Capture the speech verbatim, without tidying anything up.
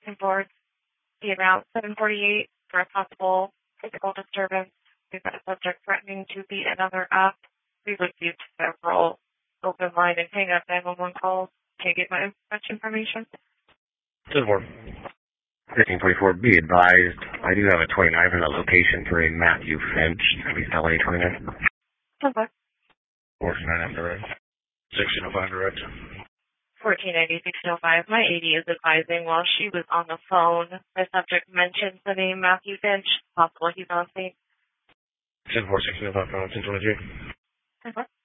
and boards be around seven forty-eight for a possible physical disturbance. We've got a subject threatening to beat another up. We've received several open line and hang up nine one one calls. Can you get my much information? ten four. thirteen twenty-four, be advised, I do have a twenty-nine for the location for a Matthew Finch. It's going to be L A twenty-nine. Okay. fourteen ninety direct. sixteen oh five direct. fourteen ninety, sixteen oh five. My A D is advising while she was on the phone, the subject mentioned the name Matthew Finch. Possible he's on scene. ten four, sixteen oh five, ten twenty-three. Okay.